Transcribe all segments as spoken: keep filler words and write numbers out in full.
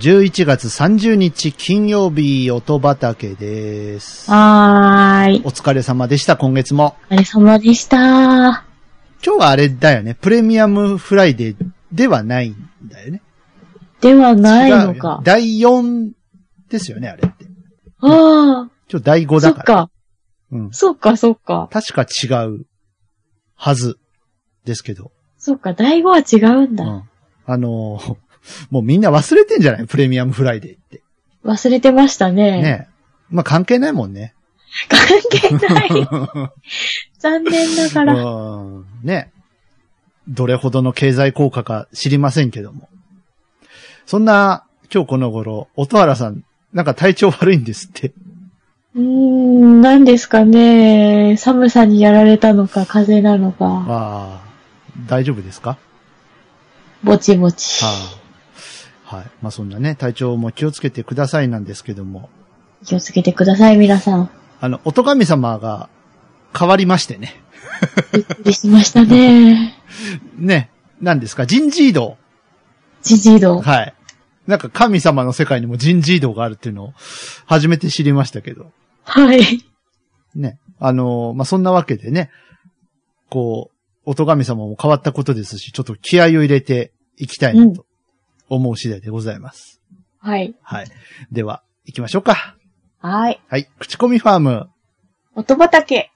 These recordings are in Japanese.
じゅういちがつさんじゅうにち金曜日、音畑です。 はーい。 お疲れ様でした、今月も。 お疲れ様でした。今日はあれだよね、プレミアムフライデーではないんだよね。 ではないのか。 だいよんですよね、あれって。 ああ。 今日だいごだから。 そっか。 うん。 そっか、そっか。 確か違うはずですけど。 そっか、だいごは違うんだ。 うん。あのー、もうみんな忘れてんじゃない？プレミアムフライデーって。 忘れてましたね。 ねえ。まあ、関係ないもんね。 関係ない。残念ながら。 うん。ね。どれほどの経済効果か知りませんけども。そんな、今日この頃、音原さん、なんか体調悪いんですって。 うーん、何ですかね。寒さにやられたのか、風邪なのか。 ああ、大丈夫ですか？ ぼちぼち。 はあ、はい。まあ、そんなね、体調も気をつけてくださいなんですけども。 気をつけてください、皆さん。 あの、音神様が変わりましてね。 びっくりしましたね。 ね、何ですか？人事異動。 人事異動。 はい。なんか神様の世界にも人事異動があるっていうのを初めて知りましたけど。 はい。 ね。あのー、まあ、そんなわけでね、こう、音神様も変わったことですし、ちょっと気合を入れていきたいなと思う次第でございます。 うん、はい。 はい。では、行きましょうか。 はい。 はい。口コミファーム。 音畑。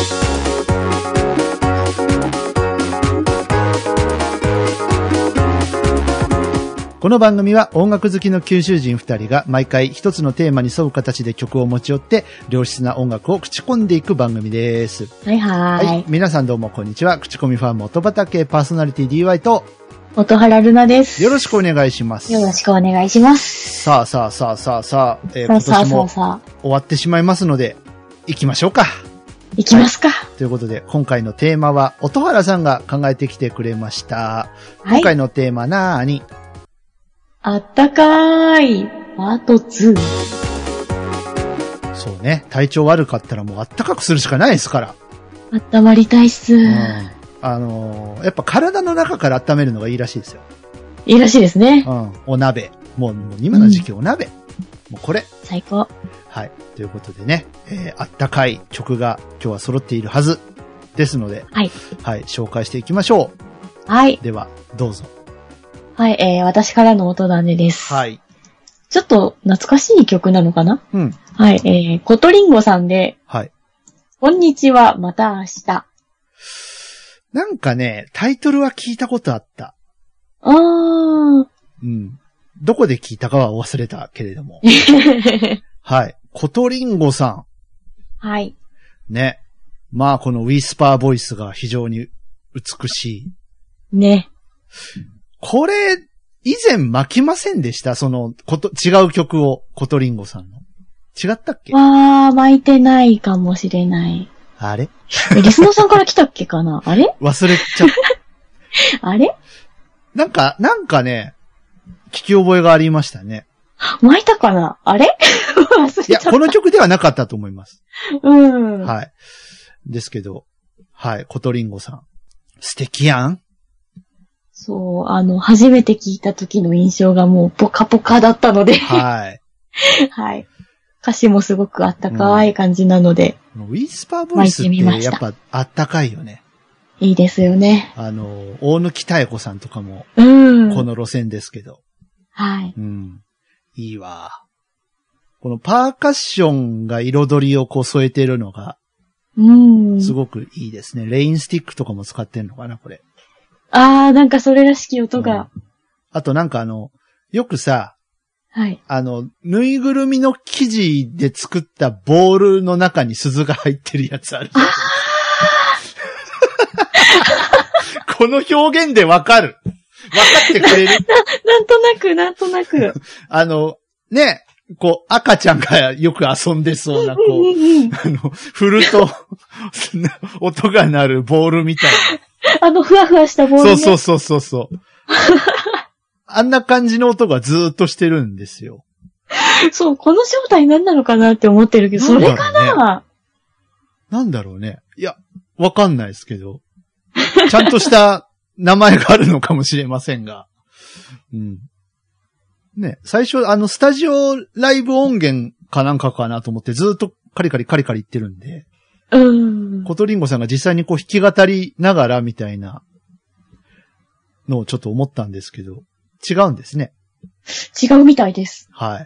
この番組は音楽好きの九州人二人が毎回一つのテーマに沿う形で曲を持ち寄って良質な音楽を口コんでいく番組です。 はいはい。はい。 皆さんどうもこんにちは。口コミファーム音畑パーソナリティ ディーワイ と音原ルナです。 よろしくお願いします。 よろしくお願いします。 さあさあさあさあさあ、えー、 さあ今年も終わってしまいますので行きましょうか。 行きますか、はい。 ということで今回のテーマは音原さんが考えてきてくれました。はい、今回のテーマなーに？ あったかーいパートツー。 そうね。体調悪かったらもうあったかくするしかないですから。 あったまりたいっす。うん、 あのー、やっぱ体の中から温めるのがいいらしいですよ。 いいらしいですね。 うん。お鍋。もう、もう今の時期お鍋。うん、もうこれ。 最高。 はい。ということでね、えー、あったかい曲が今日は揃っているはずですので。 はい。 はい。紹介していきましょう。はい。 では、どうぞ。 はい、えー、私からの音種です。 はい。 ちょっと懐かしい曲なのかな？ うん。 はい、えー、コトリンゴさんで、 はい。 こんにちは、また明日。 なんかね、タイトルは聞いたことあった。 あー。 うん。どこで聞いたかは忘れたけれども。はい。コトリンゴさん。 はい。 ね。まあ、このウィスパーボイスが非常に美しい。ね。 これ、以前巻きませんでした？その、こと、違う曲を、コトリンゴさんの。違ったっけ？ あー、巻いてないかもしれない。 あれリスナーさんから来たっけかな？あれ忘れちゃった。 あれなんか、なんかね、聞き覚えがありましたね。 巻いたかな？あれ忘れちゃった。いや、 この曲ではなかったと思います。 うん。 はい。ですけど、はい、コトリンゴさん。素敵やん。 そう、あの、初めて聞いた時の印象がもうポカポカだったので。 はい。 はい。歌詞もすごくあったかい感じなので。 うん、ウィスパーボイスってやっぱあったかいよね。 いいですよね。 あの、大貫妙子さんとかも、この路線ですけど。 はい。 うん。いいわ。このパーカッションが彩りをこう添えてるのが、 うん。 すごくいいですね。レインスティックとかも使ってんのかな、これ。 あー、なんかそれらしき音が。 うん、あとなんかあの、よくさ、 はい。あの、ぬいぐるみの生地で作ったボールの中に鈴が入ってるやつあるじゃん。あこの表現でわかる。わかってくれるな。 なんとなく、なんとなく。 あの、ね、こう、赤ちゃんがよく遊んでそうな、こう、あの、振ると、音が鳴るボールみたいな。あの、ふわふわしたボール、ね。 そうそうそうそう。あんな感じの音がずーっとしてるんですよ。 そう、この正体何なのかなって思ってるけど、それかな？ なんだろうね。いや、わかんないですけど。ちゃんとした名前があるのかもしれませんが。うん。 ね、最初、あの、スタジオライブ音源かなんかかなと思ってずっとカリカリカリカリ言ってるんで、 うん。 コトリンゴさんが実際にこう弾き語りながらみたいなのをちょっと思ったんですけど、違うんですね。 違うみたいです。 はい。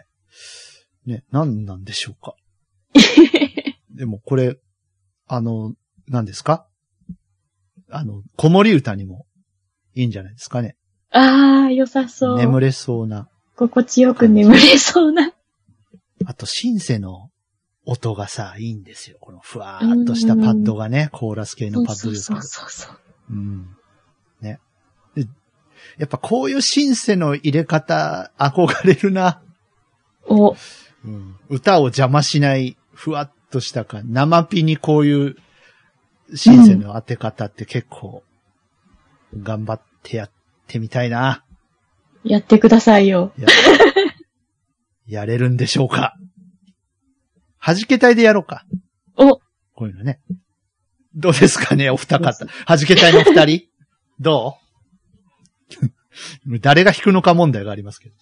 ね、何なんでしょうか。でもこれ、あの、何ですか？あの、子守歌にもいいんじゃないですかね。 ああ、良さそう。 眠れそうな。 心地よく眠れそうな。 あと、シンセの音がさ、いいんですよ。このふわーっとしたパッドがね、コーラス系のパッドですけど。 そうそうそうそう。 うん。ね。で、やっぱこういうシンセの入れ方、憧れるな。 お。 うん、歌を邪魔しない、ふわっとしたか、生ピにこういうシンセの当て方って結構、頑張ってやってみたいな。 やってくださいよ。 や, やれるんでしょうか。弾け隊でやろうか。 お。 こういうのね。どうですかね、お二方。弾け隊の二人どう誰が弾くのか問題がありますけど。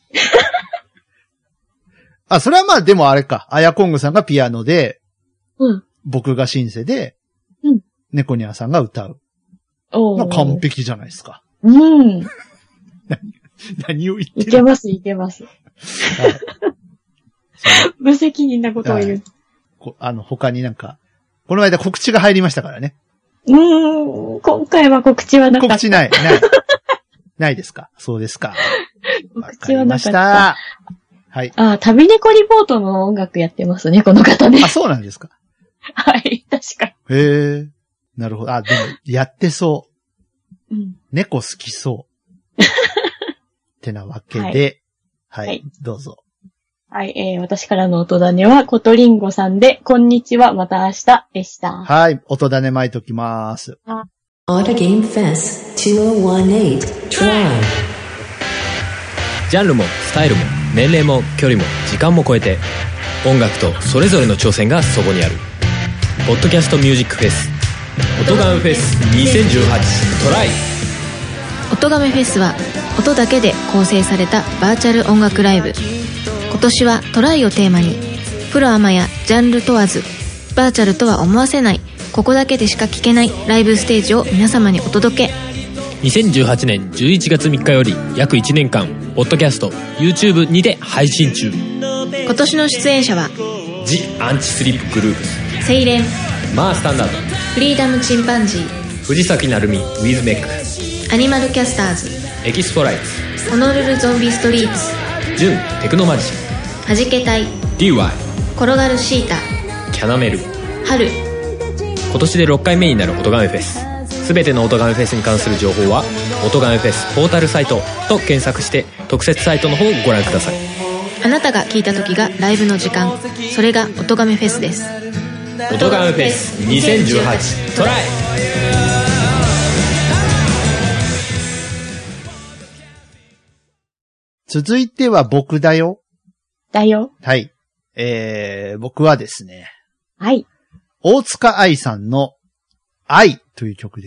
あ、それはまあでもあれか。アヤコングさんがピアノで、 うん。 僕がシンセで、 うん。 ネコニャンさんが歌う。 おー。 完璧じゃないですか。 うん。 何を言ってる？ いけます、いけます。はい、無責任なことを言う。 こあの、他になんか、この間告知が入りましたからね。 うーん、今回は告知はなかった。 告知ない、ない。ないですか？そうですか。 告知はなかった。わかりました。 はい。 あ、旅猫リポートの音楽やってますね、この方ね。 あ、そうなんですか。 はい、確かに。へえ。なるほど。あ、でも、やってそう。 うん。 猫好きそう。ってなわけで、はい、はい。どうぞ。 はい、えー、私からの音種は、コトリンゴさんで、こんにちは、また明日でした。 はい、音種巻いときます。 Auto Game Fest にせんじゅうはち Try。 ジャンルもスタイルも年齢も距離も時間も超えて、音楽とそれぞれの挑戦がそこにある。ポッドキャストミュージックフェス、音ガメフェスにせんじゅうはちトライ。 音ガメフェスは音だけで構成されたバーチャル音楽ライブ。今年はトライをテーマに、プロアマやジャンル問わず、バーチャルとは思わせない、ここだけでしか聴けないライブステージを皆様にお届け。 にせんじゅうはちねんじゅういちがつみっかより約いちねんかんポッドキャスト YouTube にて配信中。 今年の出演者はジ・アンチスリップグループス、 セイレン、 マースタンダード、 フリーダムチンパンジー、 藤崎鳴海ウィズメック、 アニマルキャスターズ、 エキスポライツ、 ホノルルゾンビストリートス、 ジュンテクノマジシャン、はじけたい、 ディーワイ、 転がるシータ、 キャナメル、 春。 今年でろっかいめになる音ガメフェス。すべての音ガメフェスに関する情報は音ガメフェスポータルサイトと検索して特設サイトの方をご覧ください。 あなたが聴いた時がライブの時間、それが音ガメフェスです。 音ガメフェスにせんじゅうはちトライ。 続いては僕だよ。 だよ。 はい。えー、僕はですね。 はい。 大塚愛さんの愛という曲です。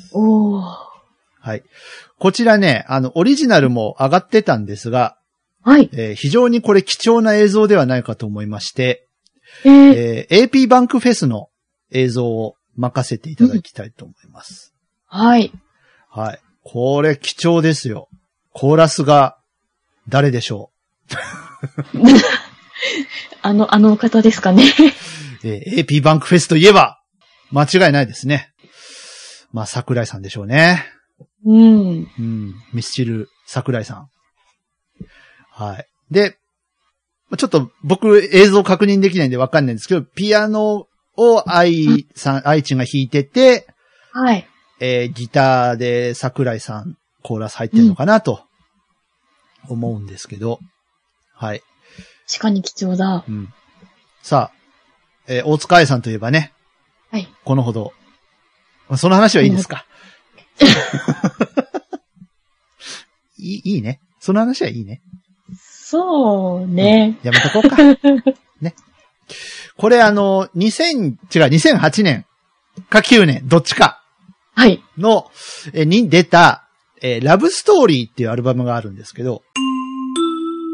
おー。 はい。こちらね、あの、オリジナルも上がってたんですが、 はい。 えー、非常にこれ貴重な映像ではないかと思いまして、 えーえー、エーピー バンクフェスの映像を任せていただきたいと思います。 うん、はい。 はい。これ貴重ですよ。コーラスが誰でしょうあの、あの方ですかね。 えー、エーピー バンクフェスといえば、間違いないですね。まあ、桜井さんでしょうね。 うん。 うん。ミスチル桜井さん。はい。で、ちょっと僕映像確認できないんでわかんないんですけど、ピアノを愛さん、愛知が弾いてて、 はい。 えー、ギターで桜井さんコーラス入ってるのかなと思うんですけど、うん、はい。 確かに貴重だ。 うん。さあ、えー、大塚愛さんといえばね、 はい。 このほど、その話はいいですか？いい、いいね。その話はいいね。 そうね、 うん。やめとこうか。ね。これあの、にせん、違う、にせんはちねんかきゅうねん、どっちか。 はい。 の、え、に出た、えー、ラブストーリーっていうアルバムがあるんですけど、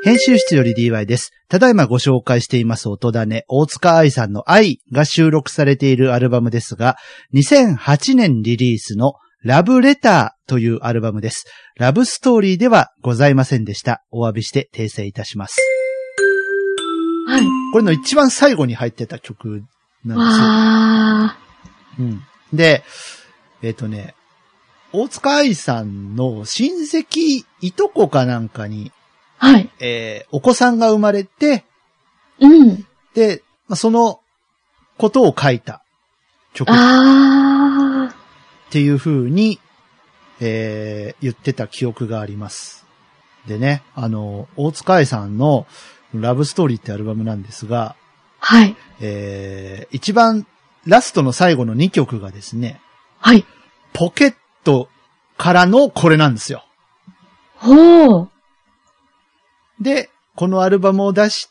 編集室より ディーワイ です。ただいまご紹介しています音種、大塚愛さんの愛が収録されているアルバムですが、にせんはちねんリリースのラブレターというアルバムです。ラブストーリーではございませんでした。お詫びして訂正いたします。 はい。 これの一番最後に入ってた曲なんですよ。 あうん。で、えっとね、大塚愛さんの親戚、いとこかなんかに、 はい。 えー、お子さんが生まれて、 うん。 で、まあ、そのことを書いた曲っあていう風に、えー、言ってた記憶があります。でね、あの、大塚愛さんのラブストーリーってアルバムなんですが、 はい。 えー、一番ラストの最後のにきょくがですね、 はい。 ポケットからのこれなんですよ。 ほう。 で、このアルバムを出して、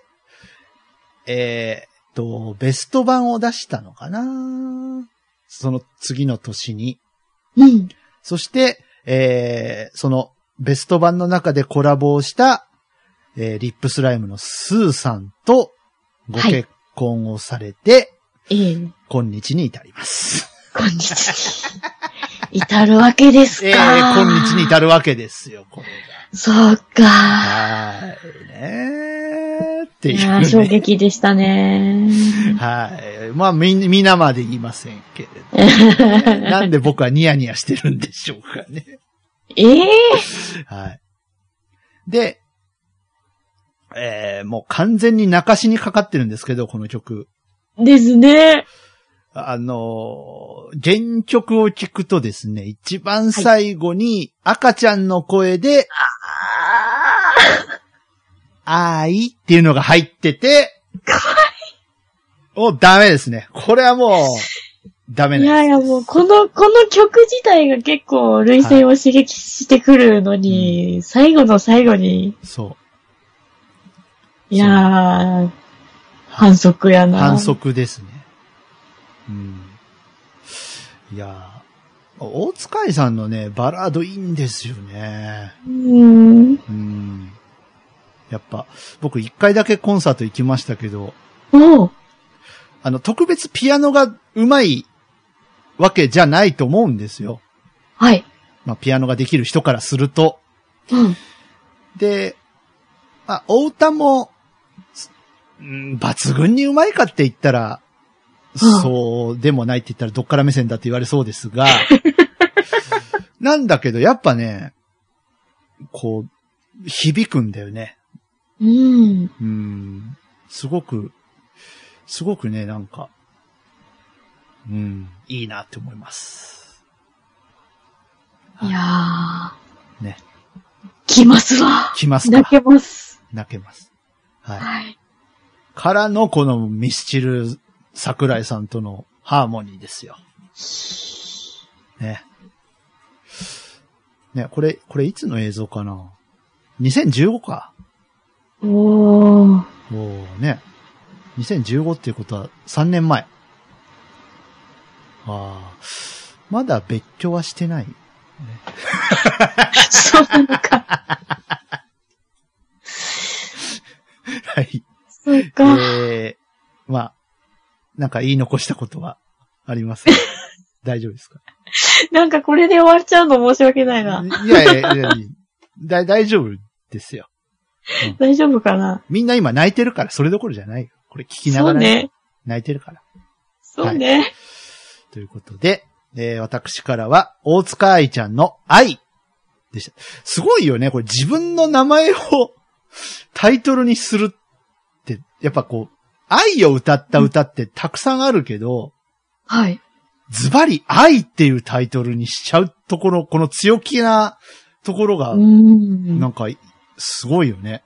えー、っと、ベスト版を出したのかな？その次の年に。 うん。 そして、えー、そのベスト版の中でコラボをした、えー、リップスライムのスーさんとご結婚をされて、 はい、ええ、 今日に至ります。 今日に至るわけですか。 えー、今日に至るわけですよ、これが。 そうか。 はい、ねーっていう、ね。 いや、衝撃でしたね。 はい。まあ、み、皆まで言いませんけれど、ね。なんで僕はニヤニヤしてるんでしょうかね。 ええー、 はい。で、えー、もう完全に泣かしにかかってるんですけど、この曲。 ですね。 あのー、原曲を聞くとですね、一番最後に赤ちゃんの声で、あーいっていうのが入ってて、お、ダメですね。これはもう、ダメです。 いやいやもう、この、この曲自体が結構、類線を刺激してくるのに、はい、最後の最後に。 そう。 いやー、反則やな。 反則ですね。うん。いやー、大塚愛さんのね、バラードいいんですよね。 うん。 うん。やっぱ、僕一回だけコンサート行きましたけど、 おう。 あの、特別ピアノが上手いわけじゃないと思うんですよ。 はい。 まあ、ピアノができる人からすると。 うん。 で、あ、お歌も、うん、抜群に上手いかって言ったら、そうでもないって言ったらどっから目線だって言われそうですが、なんだけどやっぱね、こう、響くんだよね。 うん。 うん。すごく、すごくね、なんか、うん、いいなって思います。 いやー。 ね。 来ますわ。 来ますか。 泣けます。 泣けます。はい。 はい。からのこのミスチル桜井さんとのハーモニーですよ。ね。ね、これ、これいつの映像かな ?にせんじゅうご か。 おー。おーね。にせんじゅうごっていうことはさんねんまえ。ああ。まだ別居はしてない。ね、 そうなのか。 はい。 そうか。 えー、まあ、なんか言い残したことはありますか大丈夫ですかなんかこれで終わっちゃうの申し訳ないな。 いやいやいやいやだ、大丈夫ですよ、 うん。大丈夫かな。 みんな今泣いてるからそれどころじゃないよ。これ聞きながら、ね、泣いてるから。 そうね。はい、 ということで、えー、私からは大塚愛ちゃんの愛でした。すごいよね。これ自分の名前をタイトルにするって、やっぱこう、愛を歌った歌ってたくさんあるけど、 はい。 ズバリ愛っていうタイトルにしちゃうところ、この強気なところが、なんか、すごいよね。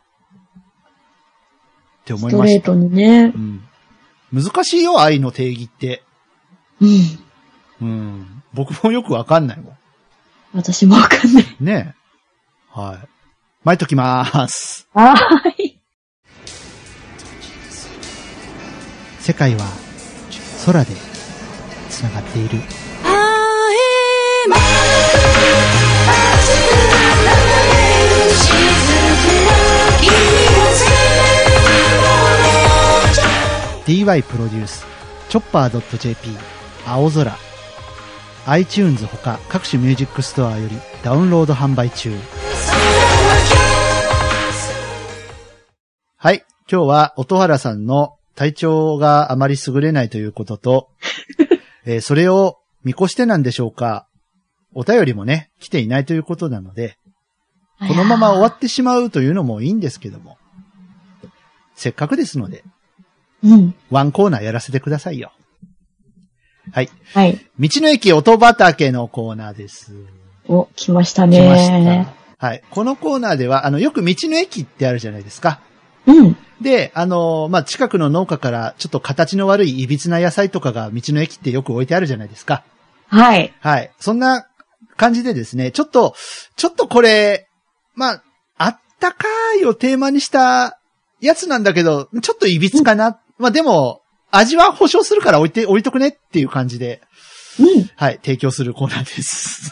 って思いました。 ストレートにね。 うん。難しいよ、愛の定義って。 うん。 うん。僕もよくわかんないもん。 私もわかんない。 ねえ。はい。巻いときまーす。 はい。 世界は空でつながっている。 静かなディーワイ プロデュース、チョッパー .jp、青空、iTunes ほか各種ミュージックストアよりダウンロード販売中。はい。今日は音原さんの体調があまり優れないということと、えー、それを見越してなんでしょうか。お便りもね、来ていないということなので、このまま終わってしまうというのもいいんですけども、せっかくですので、 うん。 ワンコーナーやらせてくださいよ。はい。 はい。 道の駅音畑のコーナーです。 お、来ましたね。 来ました。はい。このコーナーでは、あの、よく道の駅ってあるじゃないですか。 うん。 で、あの、まあ、近くの農家からちょっと形の悪いいびつな野菜とかが道の駅ってよく置いてあるじゃないですか。 はい。 はい。そんな感じでですね、ちょっと、ちょっとこれ、まあ、あったかいをテーマにしたやつなんだけど、ちょっといびつかな。うん、まあ、でも、味は保証するから置いて、置いとくねっていう感じで、 うん。 はい、提供するコーナーです。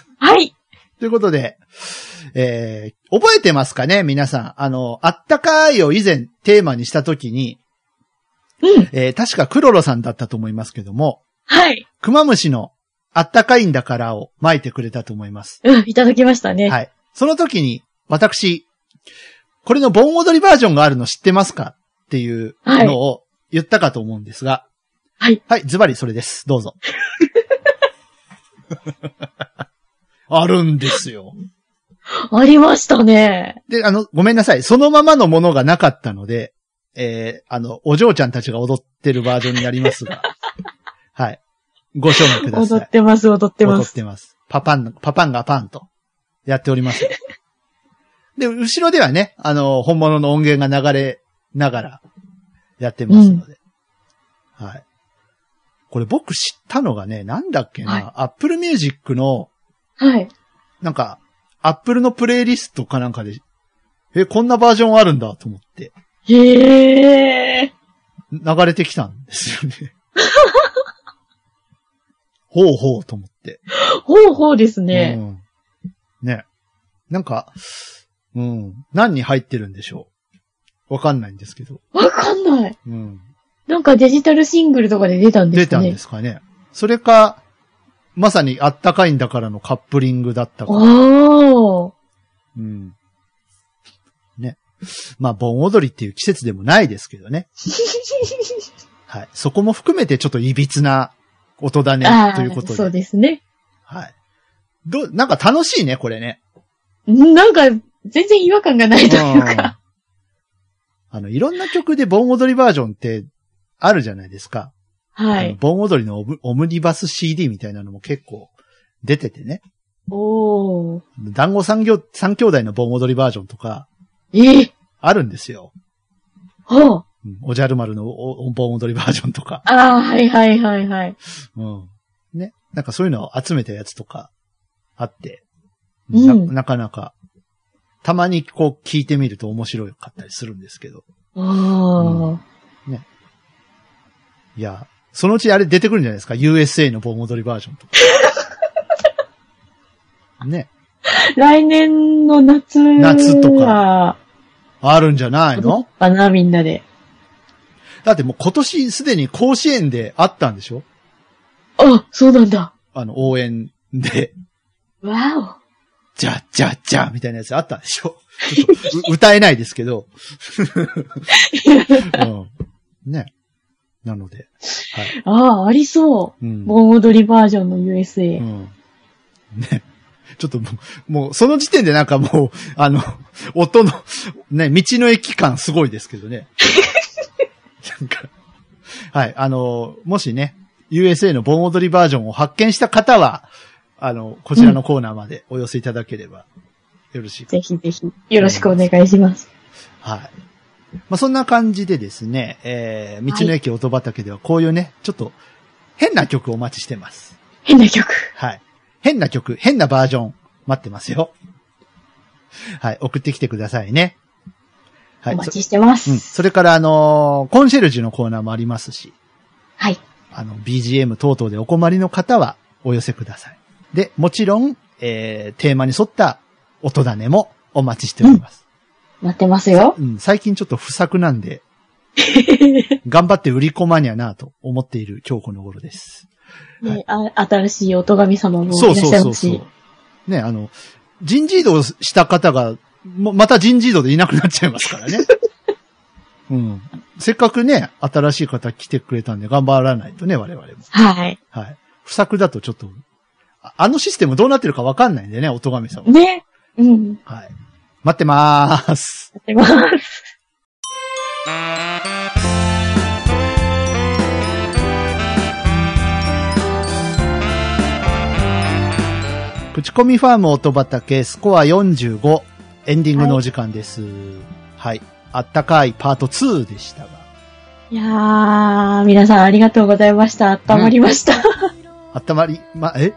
はい。 ということで、えー、覚えてますかね皆さん。あの、あったかいを以前テーマにしたときに、 うん。 えー、確かクロロさんだったと思いますけども、 はい。 クマムシのあったかいんだからを巻いてくれたと思います。 うん、いただきましたね。 はい。その時に、私、これの盆踊りバージョンがあるの知ってますかっていうのを言ったかと思うんですが、 はい。 はい、ズバリそれです。どうぞ。あるんですよ。 ありましたね。 で、あの、ごめんなさい。そのままのものがなかったので、えー、あの、お嬢ちゃんたちが踊ってるバージョンになりますが、はい。ご賞味ください。 踊ってます、踊ってます。 踊ってます。パパン、パパンがパンとやっております。で、後ろではね、あの、本物の音源が流れながらやってますので。うん、はい。これ僕知ったのがね、なんだっけな、はい、Apple Music の、 はい。 なんか、Apple のプレイリストかなんかで、え、こんなバージョンあるんだと思って。 へー。 流れてきたんですよね。ほうほうと思って。 ほうほうですね。 うん、ね。なんか、うん。何に入ってるんでしょう。わかんないんですけど。 わかんない。 うん。 なんかデジタルシングルとかで出たんですかね。 出たんですかね。それか、まさにあったかいんだからのカップリングだったか。 おー。 うん。ね。まあ、盆踊りっていう季節でもないですけどね。はい。そこも含めてちょっといびつな音だね、ということで。 そうですね。 はい。ど、なんか楽しいね、これね。 なんか、全然違和感がないというか。 あの、いろんな曲で盆踊りバージョンってあるじゃないですか。 はい。 盆踊りのオム、オムニバス シーディー みたいなのも結構出ててね。 おー。 団子三兄、三兄弟の盆踊りバージョンとか。 えー、 あるんですよ。 はあ。 うん、おじゃる丸のお盆踊りバージョンとか。 ああ、はいはいはいはい。 うん。ね。なんかそういうのを集めたやつとかあって。 うん、 な, なかなか、たまにこう聞いてみると面白かったりするんですけど。 ああ、うん。 ね。いや、そのうちあれ出てくるんじゃないですか ?ユーエスエー の盆踊りバージョンとか。ね。 来年の夏は。 夏とか。あるんじゃないのかな、みんなで。 だってもう今年すでに甲子園であったんでしょあ、そうなんだ。 あの、応援で。 わお。 じゃ、じゃ、じゃ、みたいなやつあったんでしょちょっと歌えないですけど。うん、ね。なので。はい。 ああ、ありそう。うん、盆踊りバージョンの ユーエスエー。うん。 ね。ちょっともう、もう、その時点でなんかもう、あの、音の、ね、道の駅感すごいですけどね。なんか、はい、あの、もしね、ユーエスエー の盆踊りバージョンを発見した方は、あの、こちらのコーナーまでお寄せいただければ、よろしいか、 うん。ぜひぜひ、よろしくお願いします。 はい。まあ、そんな感じでですね、えー、道の駅音畑ではこういうね、ちょっと、変な曲をお待ちしてます。 変な曲。 はい。変な曲、変なバージョン、待ってますよ。はい、送ってきてくださいね。はい。 お待ちしてます。 うん。それから、あのー、コンシェルジュのコーナーもありますし。 はい。 あの、ビージーエム 等々でお困りの方はお寄せください。で、もちろん、えー、テーマに沿った音種もお待ちしております。 うん、待ってますよ。 うん。最近ちょっと不作なんで、 頑張って売り込まにゃなと思っている今日この頃です。 ね、はい、あ新しいおとがみ様もいらっしゃいますし。そうそうそうそう。 ね、あの、人事異動した方が、また人事異動でいなくなっちゃいますからね。うん。せっかくね、新しい方来てくれたんで頑張らないとね、我々も。 はい。 はい。不作だとちょっと、あのシステムどうなってるかわかんないんでね、おとがみ様。 ね。うん。 はい。待ってまーす。 待ってまーす。 口コミファーム音畑スコアよんじゅうごエンディングのお時間です。はい。はい、あったかいパートツーでしたが。 いやー、皆さんありがとうございました。あったまりました。うん、 あったまり、ま、え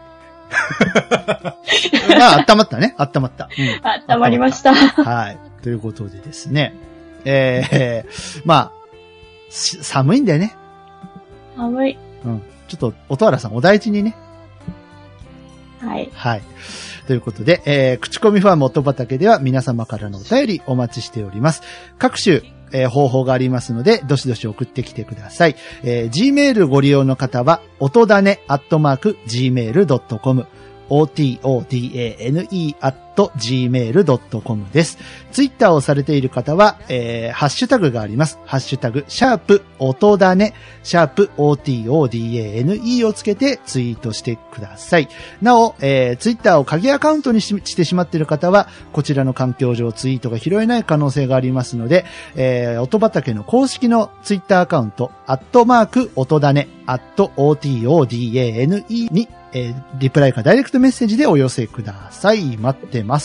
まあ、あったまったね。あったまった。うん、 あったまりました。 はい。ということでですね。えー、まあ、寒いんだよね。 寒い。 うん。ちょっと、音原さんお大事にね。 はい。 はい。ということで、えー、口コミファーム音畑では皆様からのお便りお待ちしております。各種、えー、方法がありますので、どしどし送ってきてください。えー、Gmail ご利用の方は、音だねアットマーク ジーメールドットコム、オーティーオーディーエーエヌイー アット ジーメールドットコム です。ツイッターをされている方は、えー、ハッシュタグがあります。ハッシュタグ、シャープ、音だね、シャープ、オーティーオーディーエーエヌイー をつけてツイートしてください。なお、えー、ツイッターを鍵アカウントに し, してしまっている方は、こちらの環境上ツイートが拾えない可能性がありますので、えー、音畑の公式のツイッターアカウント、アットマーク、音だね、アット オーティーオーディーエーエヌイー に、えー、リプライかダイレクトメッセージでお寄せください。待ってます。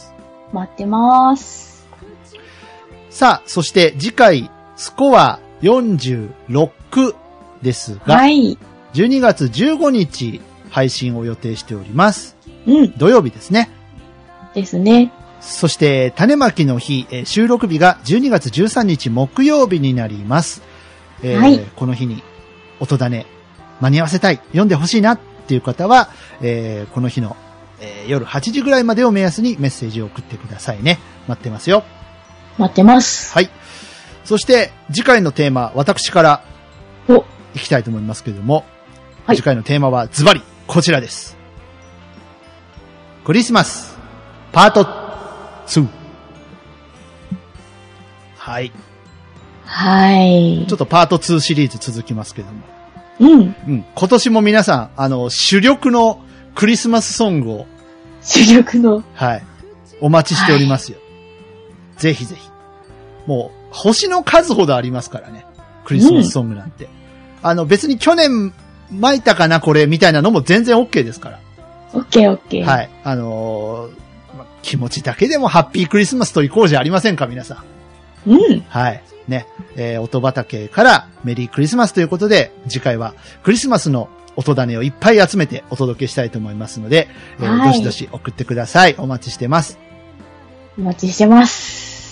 待ってます。 さあ、そして次回、スコアよんじゅうろくですが、 はい。 じゅうにがつじゅうごにち配信を予定しております。 うん。 土曜日ですね。 ですね。 そして、種まきの日、えー、収録日がじゅうにがつじゅうさんにち木曜日になります。えーはい、この日に、音だね、間に合わせたい、読んでほしいなっていう方は、えー、この日の、えー、夜はちじぐらいまでを目安にメッセージを送ってくださいね。待ってますよ。 待ってます。 はい。そして、次回のテーマ、私から、 お、 いきたいと思いますけれども、 はい、 次回のテーマはズバリ、こちらです。クリスマス、パートツー。はい。 はい。 ちょっとパートツーシリーズ続きますけども。 うん。 うん。今年も皆さん、あの、主力のクリスマスソングを。 主力の。 はい。お待ちしておりますよ。はい、ぜひぜひ。もう、星の数ほどありますからね。クリスマスソングなんて。うん、あの、別に去年、巻いたかなこれ、みたいなのも全然 OK ですから。 OK, OK。 はい。あのー、気持ちだけでもハッピークリスマスと行こうじゃありませんか、皆さん。うん。 はい。ね。えー、音畑からメリークリスマスということで、次回はクリスマスの音種をいっぱい集めてお届けしたいと思いますので、えーはい、どしどし送ってください。お待ちしてます。 お待ちしてます。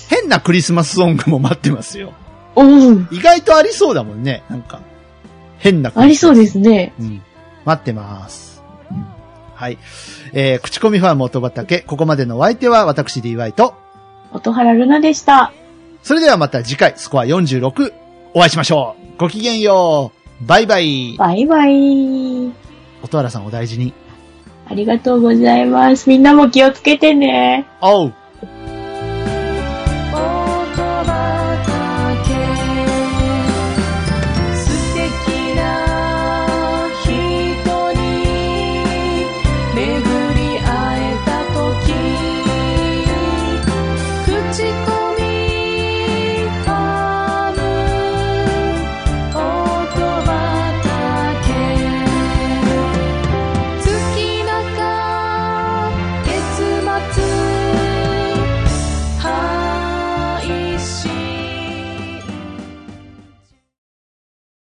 変なクリスマスソングも待ってますよ。 おー。 意外とありそうだもんね。なんか、変なクリスマス。 ありそうですね。 うん。待ってます。うん、はい。えー、口コミファーム音畑、ここまでのお相手は私 ディーワイ と、 音原ルナでした。 それではまた次回、スコアよんじゅうろく、お会いしましょう。ごきげんよう。バイバイ。 バイバイ。 音原さんお大事に。 ありがとうございます。みんなも気をつけてね。 おう。